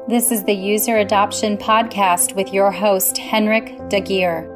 This is the User Adoption Podcast with your host, Henrik Dagier.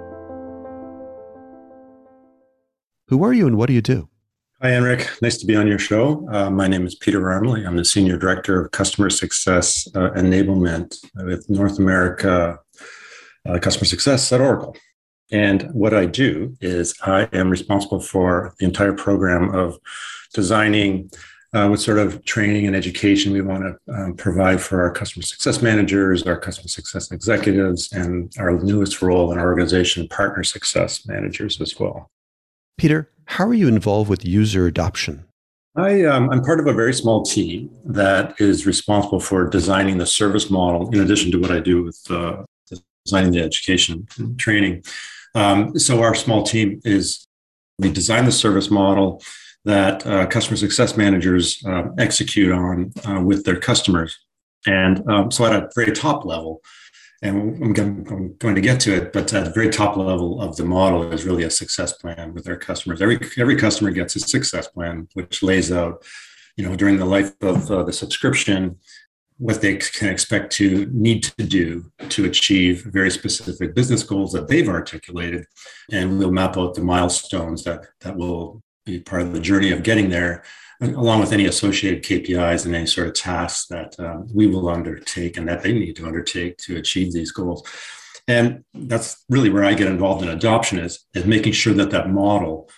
Who are you and what do you do? Hi, Henrik. Nice to be on your show. My name is Peter Armley. I'm the Senior Director of Customer Success Enablement with North America Customer Success at Oracle. And what I do is I am responsible for the entire program of designing what sort of training and education we want to provide for our customer success managers, our customer success executives, and our newest role in our organization, partner success managers as well. Peter, how are you involved with user adoption? I'm part of a very small team that is responsible for designing the service model, in addition to what I do with designing the education and training. So our small team we design the service model that customer success managers execute on with their customers. And so at a very top level, and I'm going to get to it, but at the very top level of the model is really a success plan with their customers. Every customer gets a success plan, which lays out, during the life of the subscription, what they can expect to need to do to achieve very specific business goals that they've articulated. And we'll map out the milestones that will be part of the journey of getting there, along with any associated KPIs and any sort of tasks that we will undertake and that they need to undertake to achieve these goals. And that's really where I get involved in adoption is making sure that model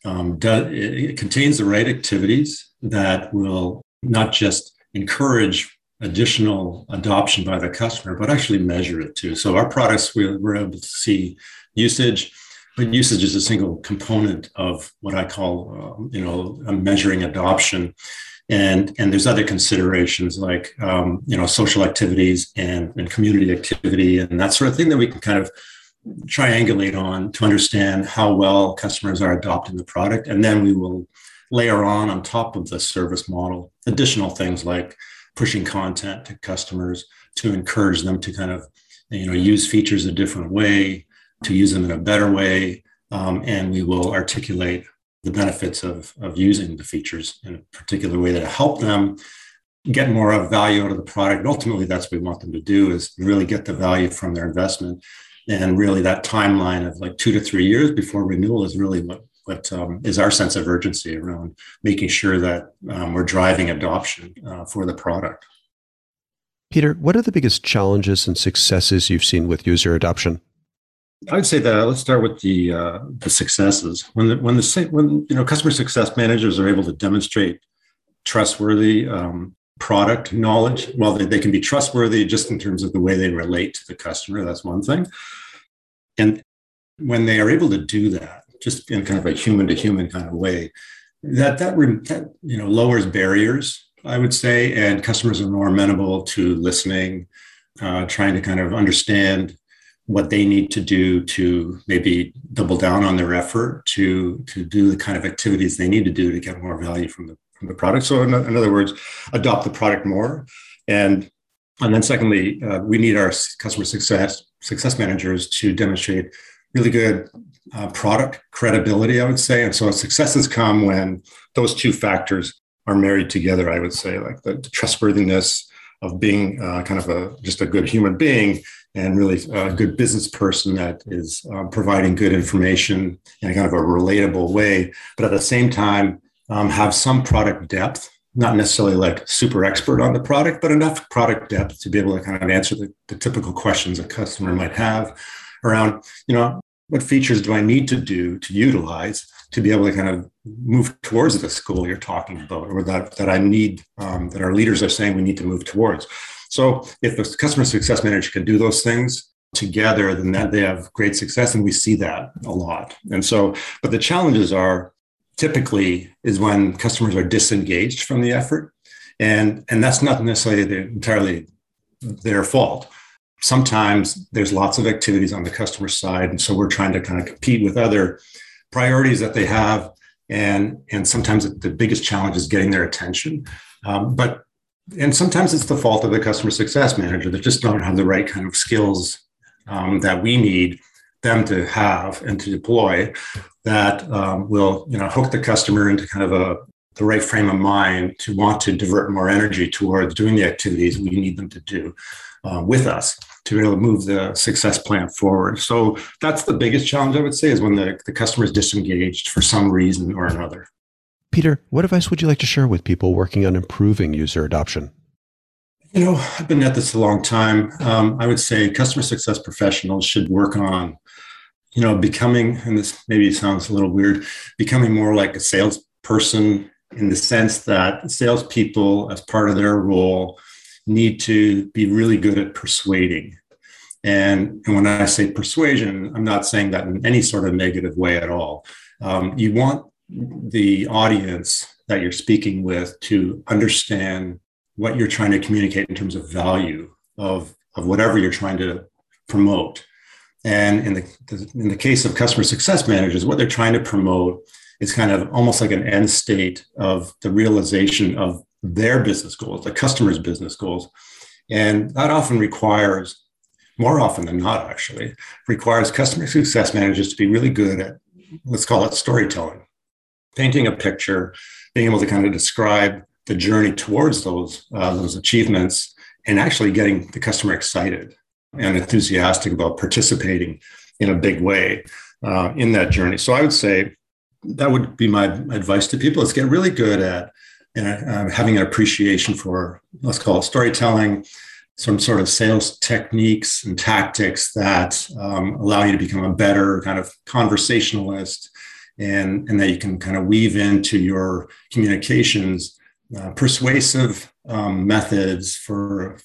it contains the right activities that will not just encourage additional adoption by the customer, but actually measure it too. So our products, we're able to see usage. But usage is a single component of what I call, measuring adoption. And there's other considerations like, social activities and community activity and that sort of thing that we can kind of triangulate on to understand how well customers are adopting the product. And then we will layer on top of the service model, additional things like pushing content to customers to encourage them to kind of, use features a different way, to use them in a better way, and we will articulate the benefits of using the features in a particular way that help them get more of value out of the product. And ultimately, that's what we want them to do is really get the value from their investment. And really that timeline of like 2 to 3 years before renewal is really what is our sense of urgency around making sure that we're driving adoption for the product. Peter, what are the biggest challenges and successes you've seen with user adoption? I would say that let's start with the successes. When customer success managers are able to demonstrate trustworthy product knowledge, well, they can be trustworthy just in terms of the way they relate to the customer. That's one thing. And when they are able to do that, just in kind of a human to human kind of way, that lowers barriers, I would say, and customers are more amenable to listening, trying to kind of understand what they need to do to maybe double down on their effort to do the kind of activities they need to do to get more value from the product. So in other words, adopt the product more. And then secondly, we need our customer success managers to demonstrate really good product credibility, I would say. And so successes come when those two factors are married together, I would say, like the trustworthiness of being kind of just a good human being and really a good business person that is providing good information in a kind of a relatable way, but at the same time, have some product depth, not necessarily like super expert on the product, but enough product depth to be able to kind of answer the typical questions a customer might have around, what features do I need to do to utilize to be able to kind of move towards this goal you're talking about, or that I need, that our leaders are saying we need to move towards. So if the customer success manager can do those things together, then that they have great success. And we see that a lot. And so, but the challenges are typically is when customers are disengaged from the effort. And that's not necessarily entirely their fault. Sometimes there's lots of activities on the customer side. And so we're trying to kind of compete with other priorities that they have. And sometimes the biggest challenge is getting their attention. And sometimes it's the fault of the customer success manager that just don't have the right kind of skills that we need them to have and to deploy that will, hook the customer into kind of the right frame of mind to want to divert more energy towards doing the activities we need them to do with us to be able to move the success plan forward. So that's the biggest challenge, I would say, is when the customer is disengaged for some reason or another. Peter, what advice would you like to share with people working on improving user adoption? I've been at this a long time. I would say customer success professionals should work on, becoming, and this maybe sounds a little weird, becoming more like a salesperson in the sense that salespeople, as part of their role, need to be really good at persuading. And when I say persuasion, I'm not saying that in any sort of negative way at all. You want the audience that you're speaking with to understand what you're trying to communicate in terms of value of whatever you're trying to promote. And in the case of customer success managers, what they're trying to promote is kind of almost like an end state of the realization of their business goals, the customer's business goals. And that often requires, more often than not actually, requires customer success managers to be really good at, let's call it storytelling, painting a picture, being able to kind of describe the journey towards those achievements, and actually getting the customer excited and enthusiastic about participating in a big way in that journey. So I would say that would be my advice to people, is get really good at having an appreciation for, let's call it storytelling, some sort of sales techniques and tactics that allow you to become a better kind of conversationalist, and that you can kind of weave into your communications persuasive methods for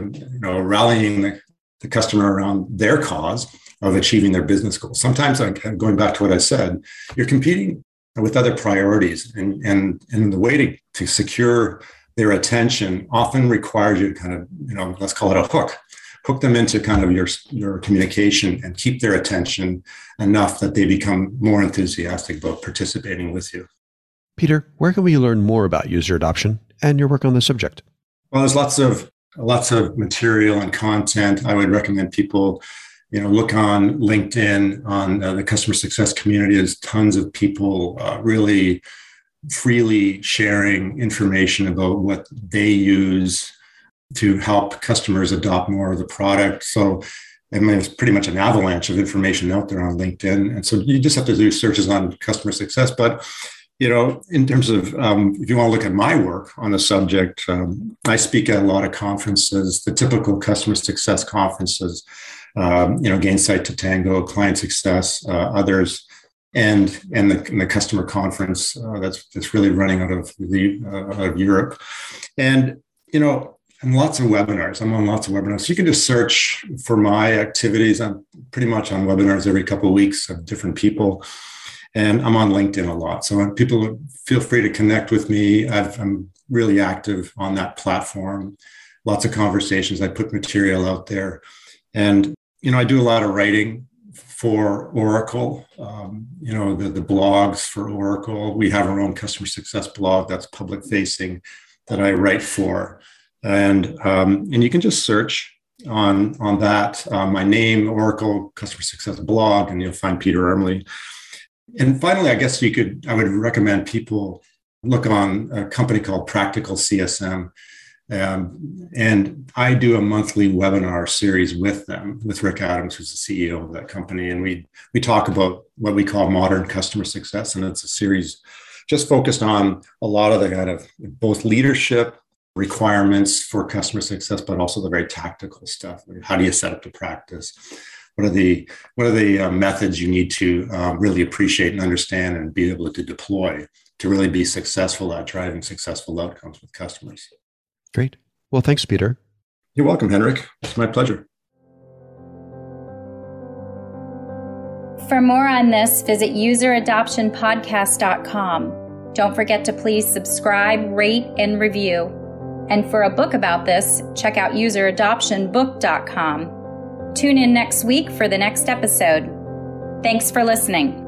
rallying the customer around their cause of achieving their business goals. Sometimes, going back to what I said, you're competing with other priorities, and the way to secure their attention often requires you to kind of, let's call it a hook them into kind of your communication and keep their attention enough that they become more enthusiastic about participating with you. Peter, where can we learn more about user adoption and your work on the subject? Well, there's lots of material and content. I would recommend people, look on LinkedIn, on the customer success community. There's tons of people really freely sharing information about what they use to help customers adopt more of the product. So, it's pretty much an avalanche of information out there on LinkedIn. And so you just have to do searches on customer success. But in terms of, if you want to look at my work on the subject, I speak at a lot of conferences, the typical customer success conferences, Gainsight to Tango, Client Success, others, and the customer conference that's really running out of Europe, and lots of webinars. I'm on lots of webinars. So you can just search for my activities. I'm pretty much on webinars every couple of weeks of different people. And I'm on LinkedIn a lot. So people feel free to connect with me. I'm really active on that platform. Lots of conversations. I put material out there. And, I do a lot of writing for Oracle, the blogs for Oracle. We have our own customer success blog that's public facing that I write for. And you can just search on that, my name, Oracle Customer Success blog, and you'll find Peter Ermely. And finally, I guess I would recommend people look on a company called Practical CSM. And I do a monthly webinar series with them, with Rick Adams, who's the CEO of that company. And we talk about what we call modern customer success. And it's a series just focused on a lot of the kind of both leadership requirements for customer success, but also the very tactical stuff. How do you set up the practice? What are the methods you need to really appreciate and understand and be able to deploy to really be successful at driving successful outcomes with customers? Great. Well, thanks, Peter. You're welcome, Henrik. It's my pleasure. For more on this, visit useradoptionpodcast.com. Don't forget to please subscribe, rate, and review. And for a book about this, check out useradoptionbook.com. Tune in next week for the next episode. Thanks for listening.